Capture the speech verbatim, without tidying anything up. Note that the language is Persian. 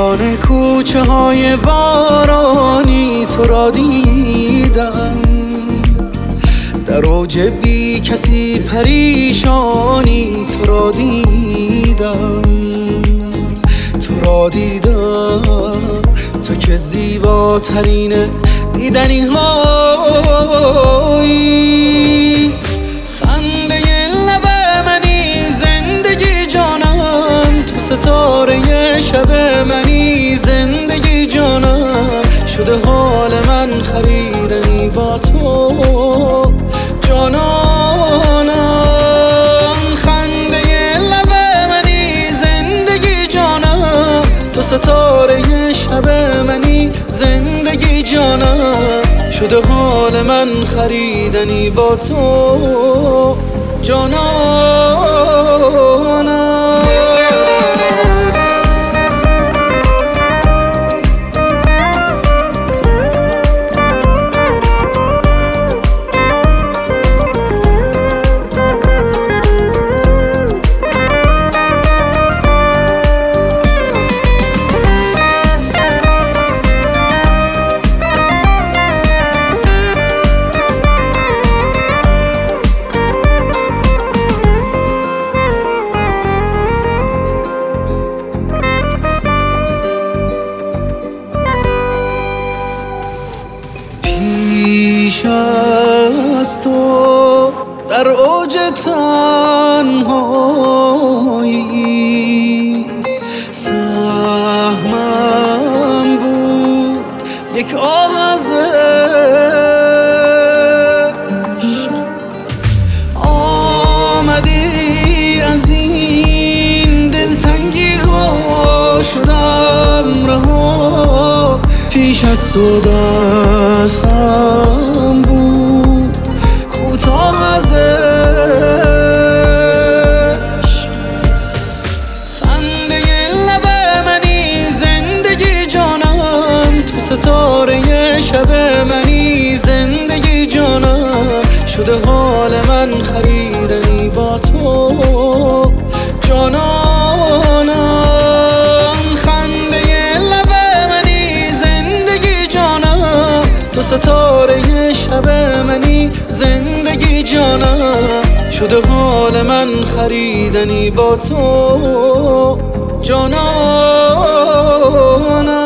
میان کوچه های بارانی تو را دیدم، در اوج بی کسی پریشانی تو را دیدم، تو را دیدم، تو که زیباترین دیدنی هایی. خنده لب منی زندگی جانم، تو ستاره شب منی زندگی جانم، شده حال من خریدنی با تو جانانم. خنده لب منی زندگی جانم، تو ستاره شب منی زندگی جانم، شده حال من خریدنی با تو جانانم. پیش از تو در اوج تنهایی سهمم بود یک آه از عشق، آمدی از این دلتنگی ها شدم رها. پیش از تو دستم بود کوتاه از عشق، خنده لب منی زندگی جانم، تو ستاره شب منی زندگی جانم، شده حال من خریدنی با تو جانانم. تو ستاره شب منی زندگی جانم، شده حال من خریدنی با تو جانانم.